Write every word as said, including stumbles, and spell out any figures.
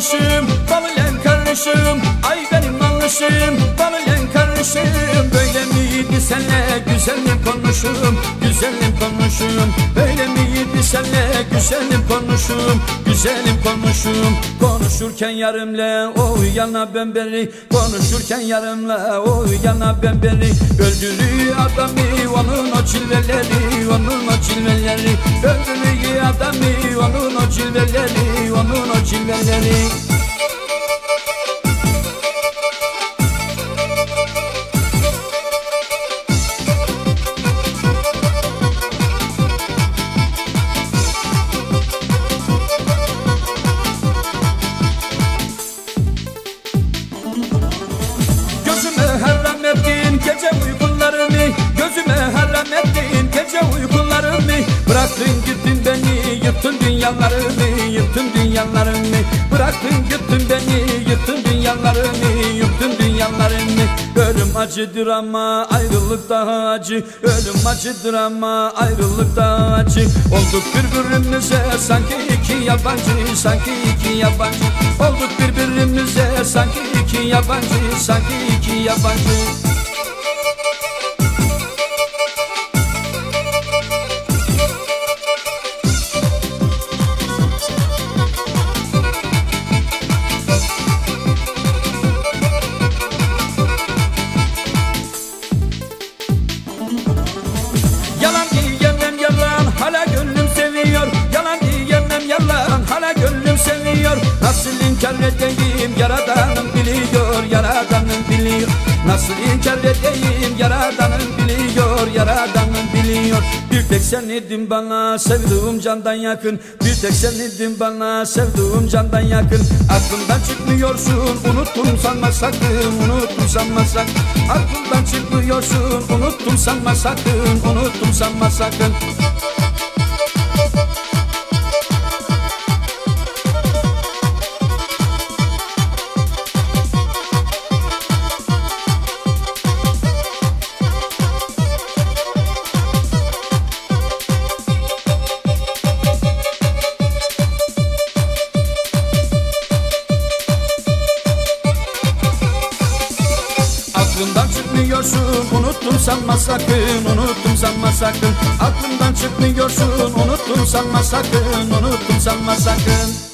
nalışım, babilen kardeşim. Ay benim nalışım, babilen kardeşim. Böyle miydi senle güzelim konuşum, güzelim konuşum. Böyle miydi senle güzelim konuşum, güzelim konuşum. Konuşurken yarımla o yana ben beri, konuşurken yarımla o yana ben beri. Öldürüyor adamı onun o cilveleri, onun o cilveleri. Öldürüyor adamı onun o cilveleri, onun o cilveleri. Gece uykularımı, gözüme haram ettin gece uykularımı. Bıraktın gittin beni, yıktın dünyalarımı, yıktın dünyalarımı. Bıraktın gittin beni, yıktın dünyalarımı, yıktın dünyalarımı. Ölüm acıdır ama ayrılık daha acı, ölüm acıdır ama ayrılık daha acı. Olduk birbirimize sanki iki yabancı, sanki iki yabancı. Olduk birbirimize sanki iki yabancı, sanki iki yabancı. Yalan diyemem yalan, hala gönlüm seviyor. Yalan diyemem yalan, hala gönlüm seviyor. Nasıl inkar edeyim, yaradanım biliyor, yaradanım biliyor. Nasıl inkar edeyim, yaradanım biliyor, yaradanım biliyor. Bir tek sen idin bana sevduğum candan yakın, bir tek sen idin bana sevduğum candan yakın. Aklımdan çıkmıyorsun, unuttum sanma sakın, unuttum sanma sakın. Aklımdan çıkmıyorsun, unuttum sanma sakın, unuttum sanma sakın. Aklımdan çıkmıyorsun, unuttum sanma sakın, unuttum sanma sakın. Aklımdan çıkmıyorsun, unuttum sanma sakın, unuttum sanma sakın.